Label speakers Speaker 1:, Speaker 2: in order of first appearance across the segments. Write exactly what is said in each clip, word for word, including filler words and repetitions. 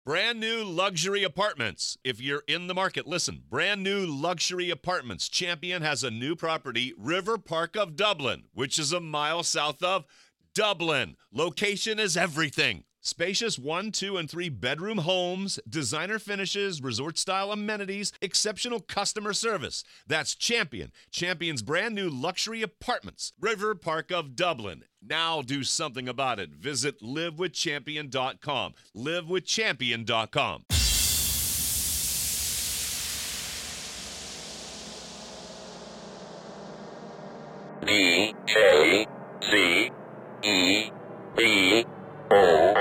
Speaker 1: Brand new luxury apartments. If you're in the market, listen. Brand new luxury apartments. Champion has a new property, River Park of Dublin, which is a mile south of Dublin. Location is everything. Spacious one, two, and three bedroom homes, designer finishes, resort-style amenities, exceptional customer service. That's Champion. Champion's brand new luxury apartments. River Park of Dublin. Now do something about it. Visit live with champion dot com. live with champion dot com.
Speaker 2: D A Z E B O.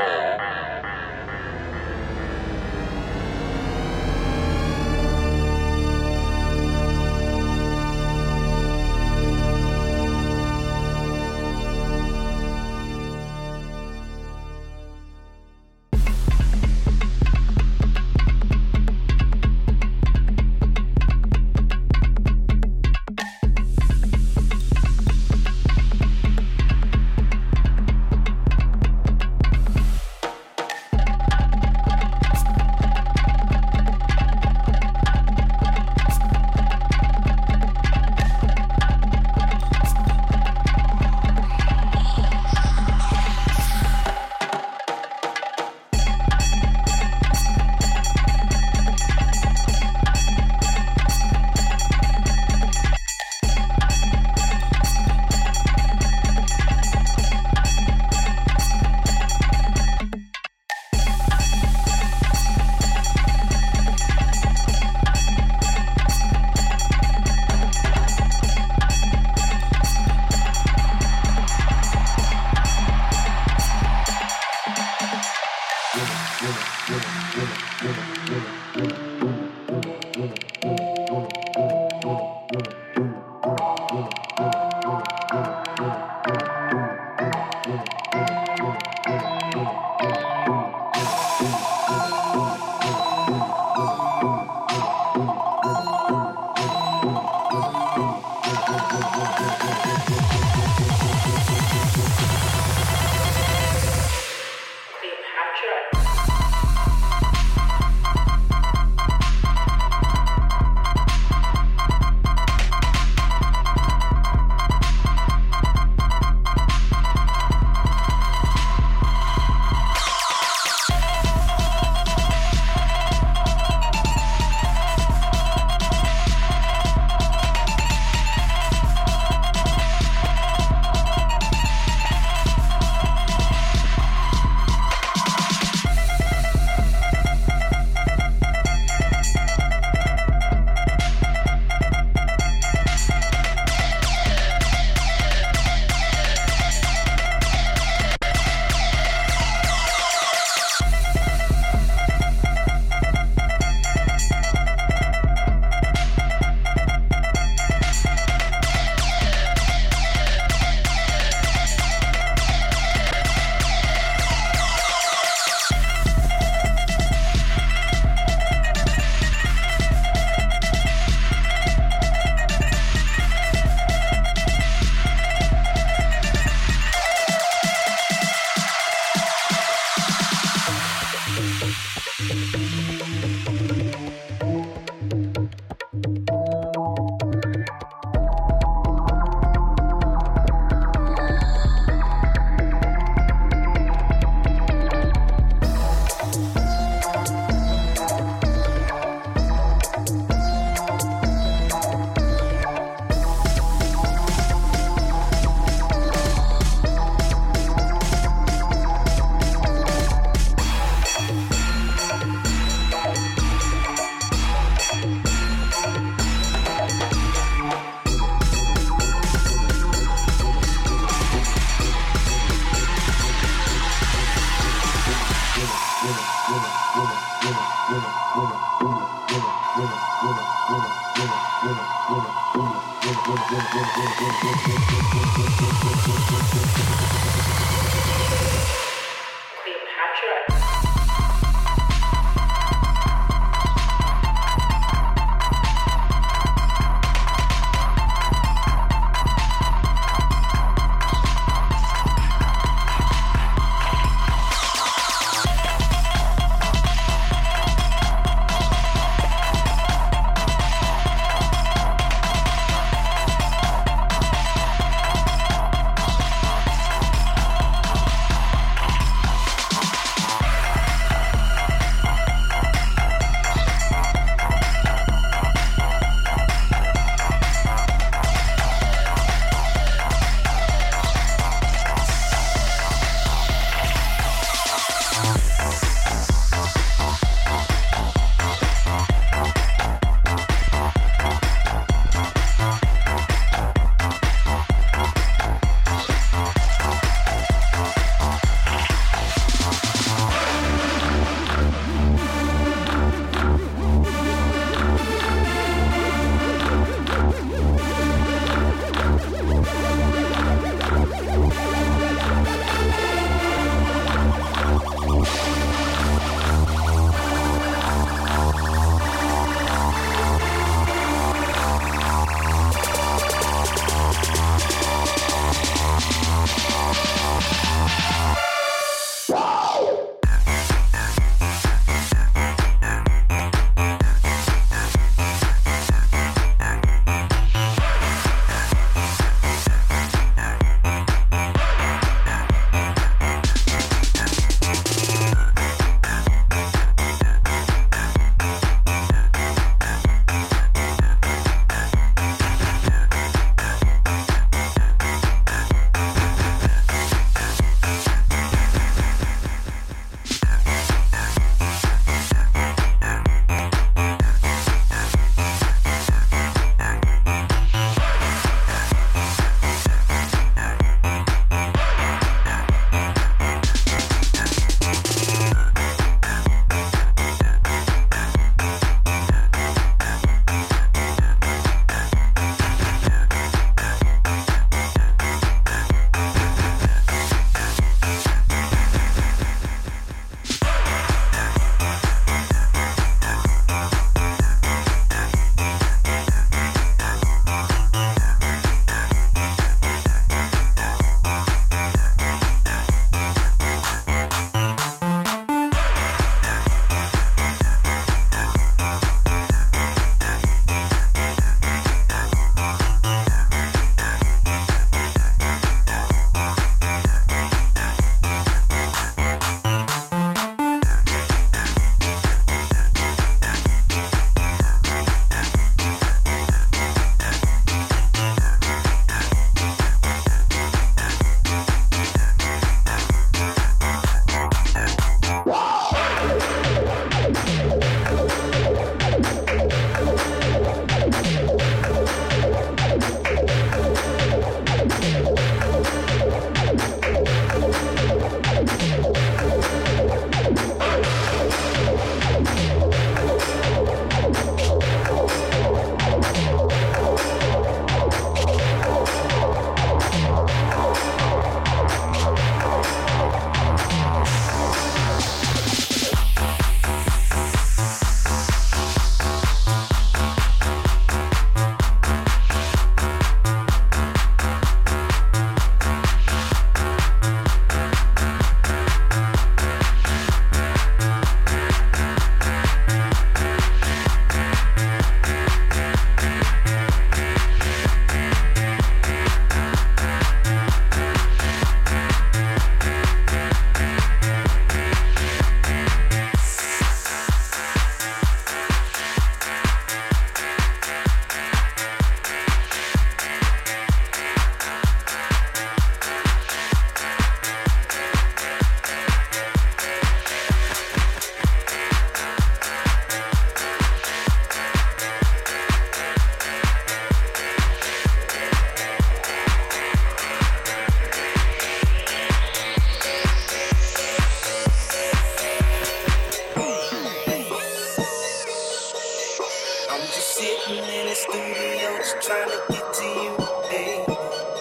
Speaker 3: trying to get to you, baby.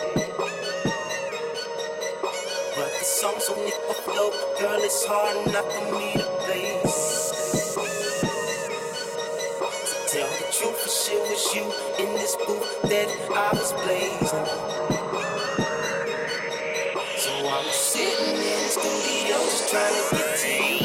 Speaker 3: But the song's so nickel flow, girl, it's hard enough for me to place. To tell the truth, for sure it was you in this booth that I was blazing. So I'm sitting in the studio just trying to get to you.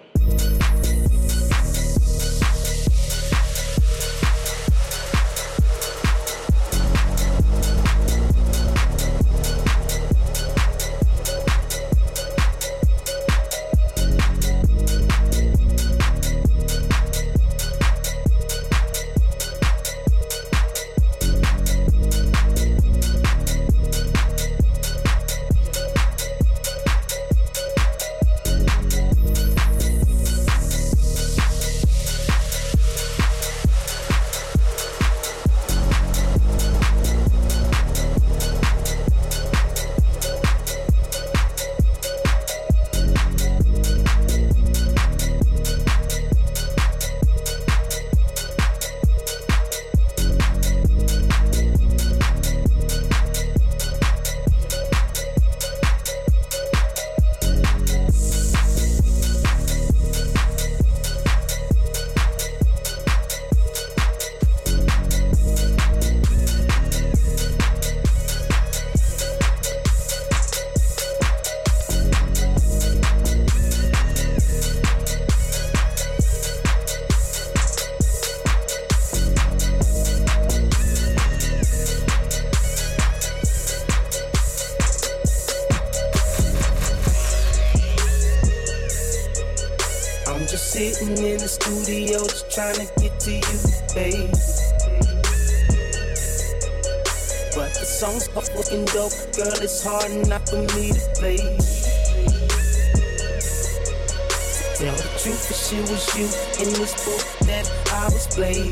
Speaker 3: Sitting in the studio just trying to get to you, baby. But the song's fucking dope, girl, it's hard enough for me to play. Tell the truth, for sure was you in this book that I was blazing.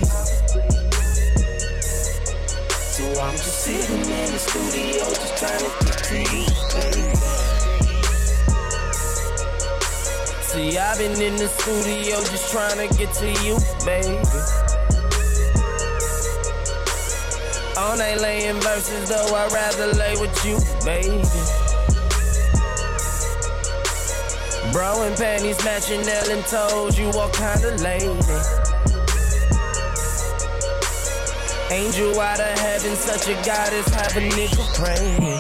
Speaker 3: So I'm just sitting in the studio just trying to get to you, baby. See, I've been in the studio just trying to get to you, baby. All night laying verses, though I'd rather lay with you, baby. Bro and panties matching, nail and toes, you all kinda lady. Angel out of heaven, such a goddess, have a nigga praying.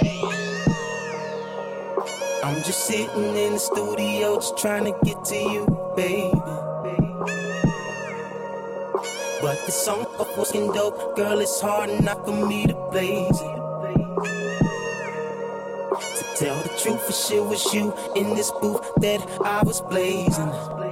Speaker 3: I'm just sitting in the studio just trying to get to you, baby. But the song fucking dope, girl, it's hard enough for me to blaze it. To tell the truth, for sure was you in this booth that I was blazing.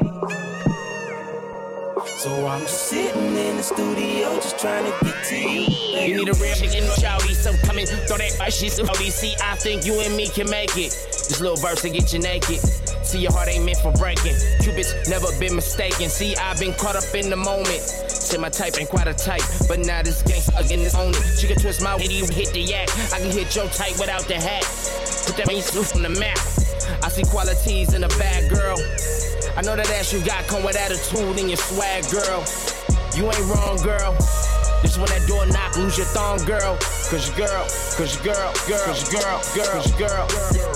Speaker 3: So I'm just sitting in the studio just trying to get to you, baby.
Speaker 4: You need a real chicken shawty, so come in, throw that ice, she's so see, I think you and me can make it. This little verse to get you naked. See, your heart ain't meant for breaking. Cupid's never been mistaken. See, I've been caught up in the moment. Say my type ain't quite a type, but now this gangsta again is on it. She can twist my witty, hit the yak. I can hit your type without the hat. Put that main suit on the map. I see qualities in a bad girl. I know that ass you got come with attitude and your swag, girl. You ain't wrong, girl. This when that door knock, lose your thong, girl. Cause your girl, cause your girl, girl, cause your girl, girl, cause your girl.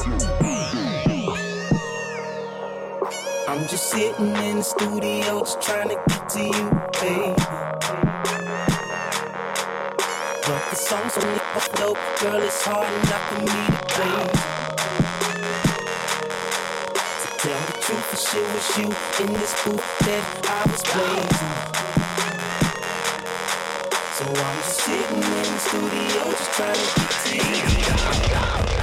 Speaker 3: I'm just sitting in the studio just trying to get to you, baby. But the song's only up dope, girl, it's hard enough for me to play. To tell the truth, for sure was you in this booth that I was blazing. So I'm just sitting in the studio just trying to get to you.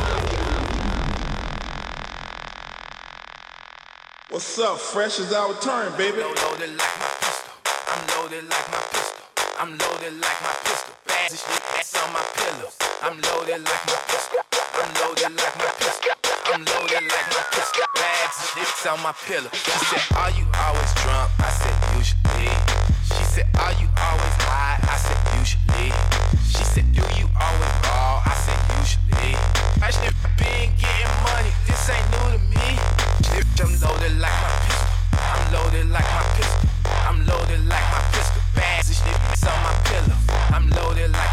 Speaker 5: What's up? Fresh is our turn, baby.
Speaker 6: I'm loaded like my pistol. I'm loaded like my pistol. I'm loaded like my pistol. Bad as shit, that's on my pillows. I'm loaded like my pistol. I'm loaded like my pistol. I'm loaded like my pistol. Bad as shit on my pillow. She said, are you always drunk? I said, usually. She said, are you always high? I said, usually. She said, do you always ball? I said, usually. I should been getting money. This ain't new to me. I'm loaded like my pistol. I'm loaded like my pistol. I'm loaded like my pistol. Bad as shit on my pillow. I'm loaded like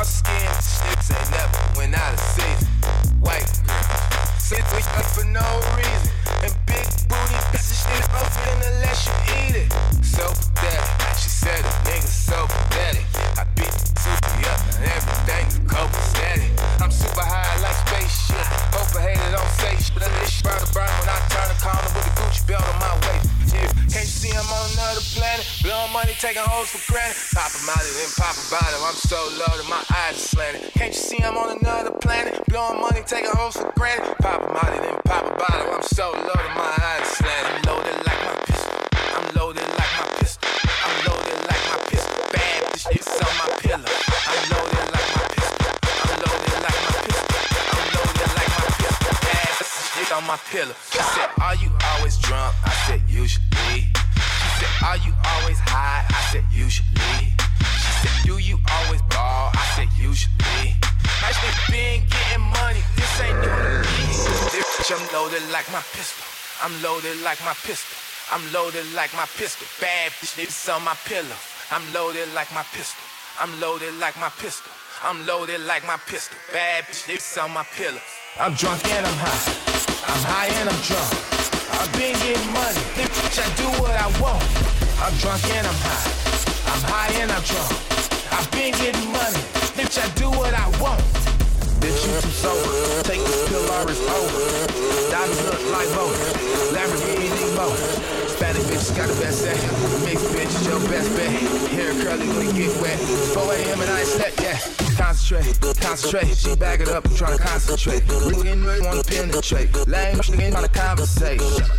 Speaker 6: dark skin, shits ain't never went out of season. White girl, sit with her for no reason. And big booty bitches, shit off unless you eat it. So pathetic, she said a nigga so pathetic. I beat the super up and everything is copacetic. I'm super high like spaceship. Hope I hate it, don't say shit. But this shit burn the burn when I turn the corner with the Gucci belt on my waist. Yeah. Can't you see I'm on another planet? Blowing money, taking hoes for granted. Pop them out and pop about it. I'm so low that my eyes are slanted. Can't you see I'm on another planet? Blowing money, taking hoes for granted. Pop them out and pop about it. I'm so low that my eyes are slanted. I'm loaded like my pistol. I'm loaded like my pistol. I'm loaded like my pistol. Bad bitch, it's on my pillow. I'm loaded like my pistol. I'm loaded like my pistol. I'm loaded like my pistol. Bad bitch, it's on my pillow. She said, are you always drunk? I said, usually. She said, are you always high? I said, usually. She said, do you always ball? I said, usually. I just been getting money. This ain't new to me. This bitch, I'm loaded like my pistol. I'm loaded like my pistol. I'm loaded like my pistol. Bad bitch, it's on my pillow. I'm loaded like my pistol. I'm loaded like my pistol. I'm loaded like my pistol. Bad bitch, it's on my pillow. I'm drunk and I'm high. I'm high and I'm drunk. I've been getting money. Bitch, I do what I want. I'm drunk and I'm high. I'm high and I'm drunk. I've been getting money. Bitch, I do what I want. Bitch, you too sober. Take this pill or it's over. Diamonds look like voters. Lamborghini motor. Hispanic bitches got the best set. Mixed bitches, your best bet. Hair curly, gonna get wet. four a.m. and I ain't slept yet. Concentrate, concentrate. She back it up, I'm trying to concentrate. Really wanna penetrate. Lame, she ain't trying to conversate.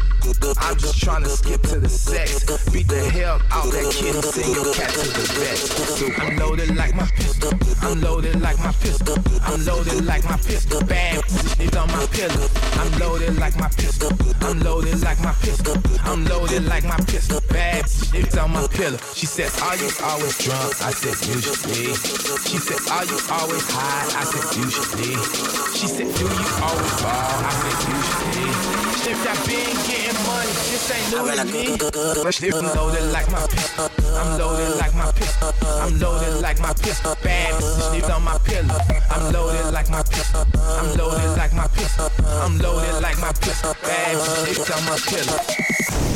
Speaker 6: I'm just trying to skip to the sex. Beat the hell out that kid and send your cat to the vet. So I'm loaded like my pistol. I'm loaded like my pistol. I'm loaded like my pistol. Bad it's on my pillow. I'm loaded like my pistol. I'm loaded like my pistol. I'm loaded like my pistol. Bad it's on my pillow. She said, are you always drunk? I said, usually. She said, are you always high? I said, usually. She said, do you always ball? I said, usually. If I been getting money, this ain't new to me. I'm loaded like my pistol. I'm loaded like my pistol. I'm loaded like my pistol. Bad bitch on my pillow. I'm loaded like my pistol. I'm loaded like my pistol. I'm loaded like my pistol. Bad bitch on my pillow.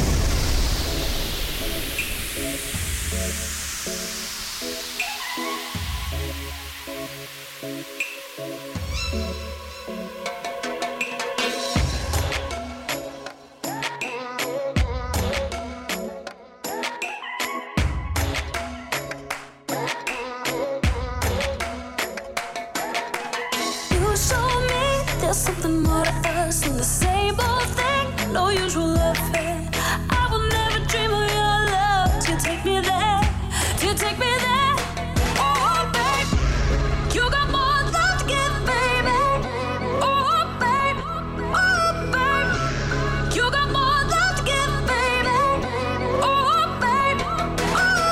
Speaker 7: There's something more to us than the same old thing. No usual affair. I will never dream of your love to take me there, to take me there. Oh, babe, you got more love to give, baby. Oh, babe, oh, babe, you got more love to give, baby. Oh, babe, oh,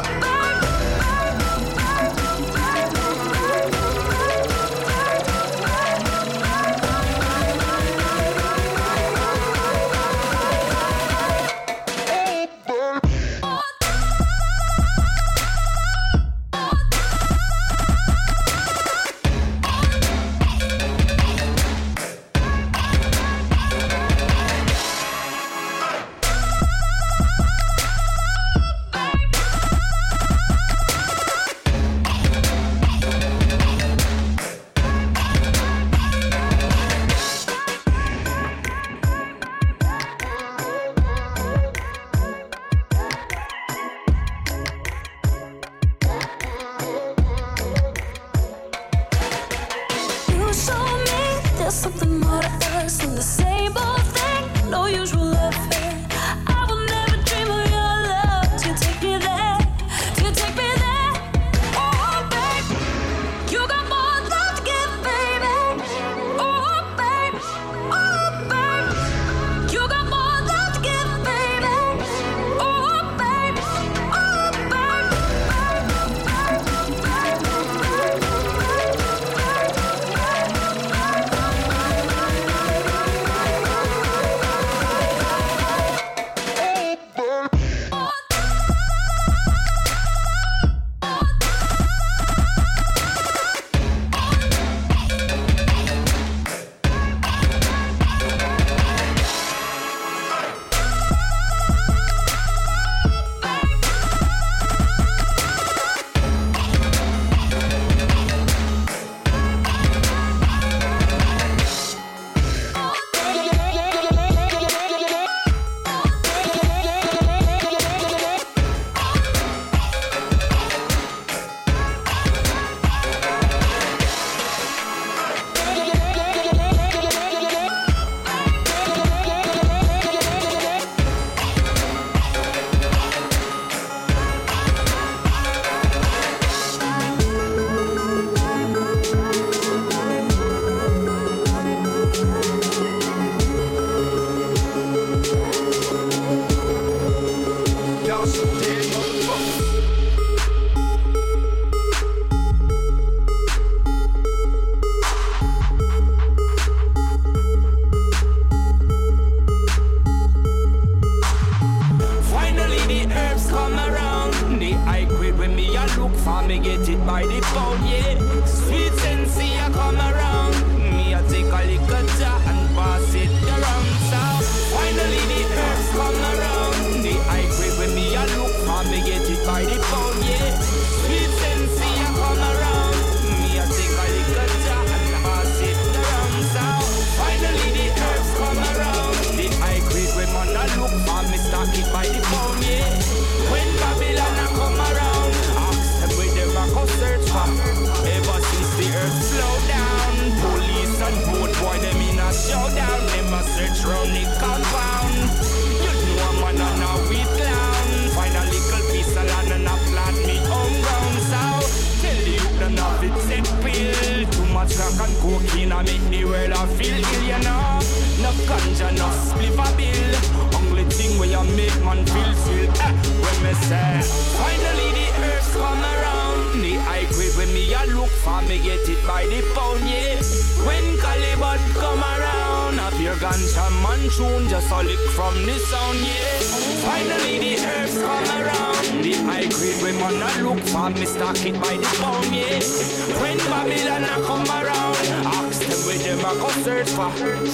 Speaker 4: I make the world I feel ill, you know. No ganja, no spliff a bill. Only thing where you make man feel feel. Eh, when me say, finally the herbs come around. The high grade when me a look for me get it by the pound, yeah. When Caliban come around, a pure ganja man tune just a lick from the sound, yeah. Finally the herbs come around. The high grade when man a look for me stock it by the pound, yeah. When Babylon a come around, ask them where them a go search for.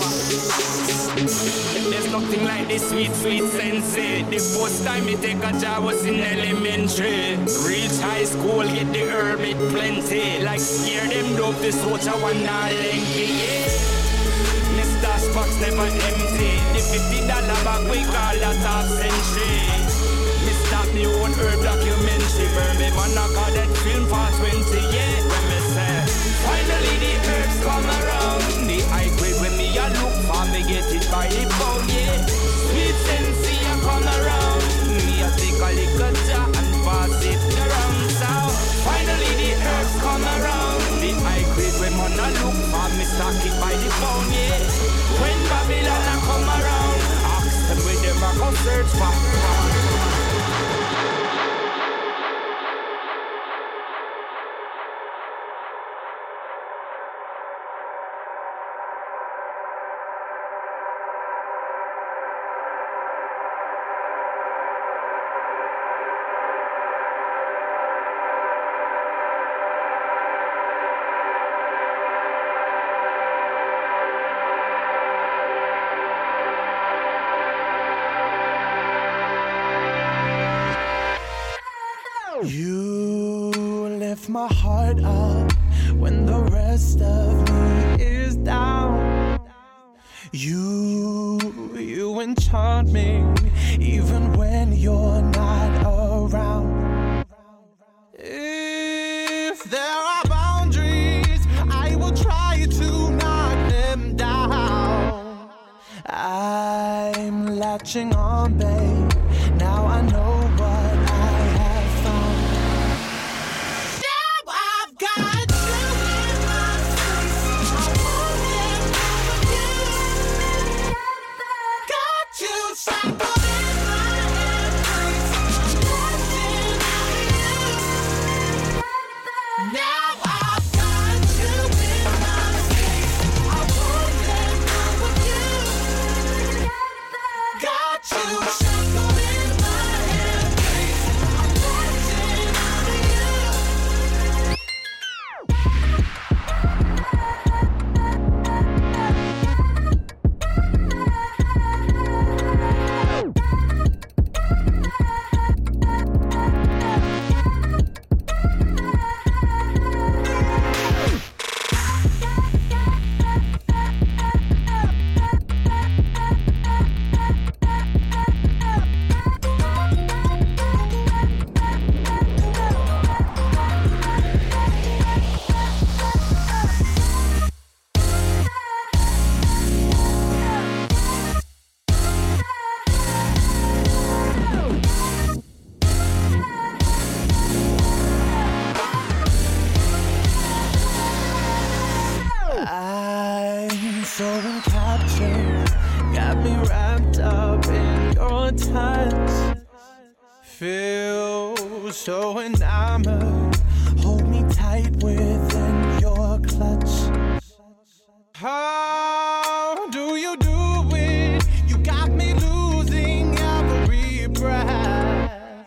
Speaker 4: There's nothing like this sweet, sweet sensei. The first time me take a job was in elementary. Reach high school, get the herb it plenty. Like scare them dope, this what I want now lengthy, yeah. Mister Spock's never empty. The fifty dollar bag we call that half century. Me stop the own herb documentary. Burn me man I got that film for twenty, yeah. When me say, finally the herbs come around. The high grade when me a look for me get it by the pound, yeah. Sweet sensei a come around. Me a take a little jar and pass it around. So finally the herbs come around. The high grade when man a look for me stock it by the pound, yeah. When Babylon a come around, ask them where them a go search for.
Speaker 3: My heart up when the rest of me is down. You, you enchant me even when you're not around. If there are boundaries, I will try to knock them down. I'm latching on, babe. Now I know what I have found. So enamored, hold me tight within your clutch. How do you do it? You got me losing every breath.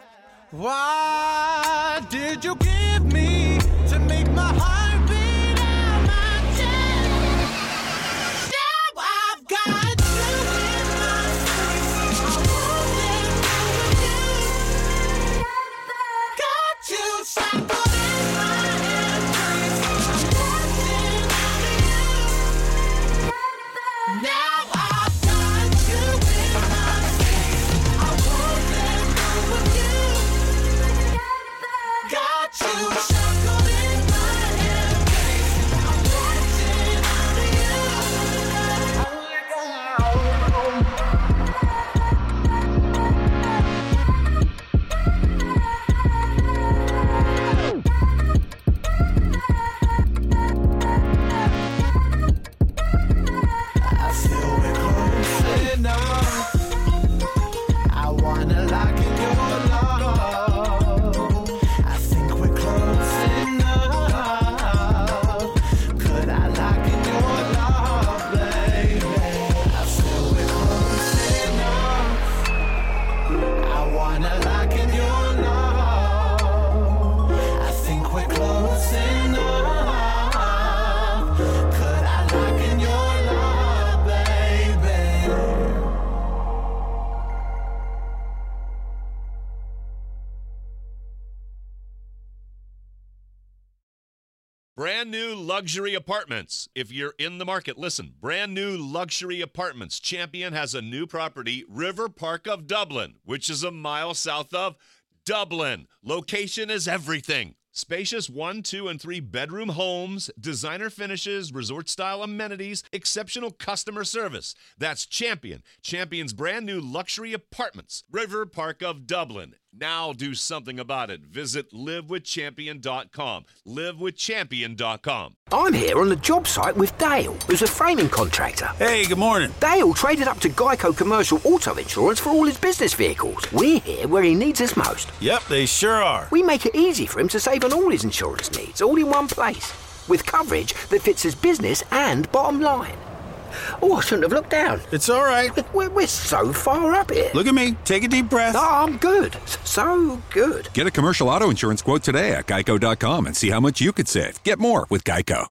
Speaker 3: What did you give me to make my heart beat out my chest? Now I've got you in my sights. I won't let go of you. You shackled in my embrace.
Speaker 1: brand new luxury apartments. If you're in the market, listen, brand new luxury apartments. Champion has a new property, River Park of Dublin, which is a mile south of Dublin. Location is everything. Spacious one, two, and three bedroom homes, designer finishes, resort-style amenities, exceptional customer service. That's Champion. Champion's brand new luxury apartments, River Park of Dublin. Now do something about it. Visit live with champion dot com. live with champion dot com.
Speaker 8: I'm here on the job site with Dale, who's a framing contractor.
Speaker 9: Hey, good morning.
Speaker 8: Dale traded up to Geico Commercial Auto Insurance for all his business vehicles. We're here where he needs us most.
Speaker 9: Yep, they sure are.
Speaker 8: We make it easy for him to save on all his insurance needs, all in one place, with coverage that fits his business and bottom line. Oh, I shouldn't have looked down.
Speaker 9: It's all right.
Speaker 8: We're, we're so far up here.
Speaker 9: Look at me. Take a deep breath.
Speaker 8: Oh, I'm good. So good.
Speaker 10: Get a commercial auto insurance quote today at geico dot com and see how much you could save. Get more with Geico.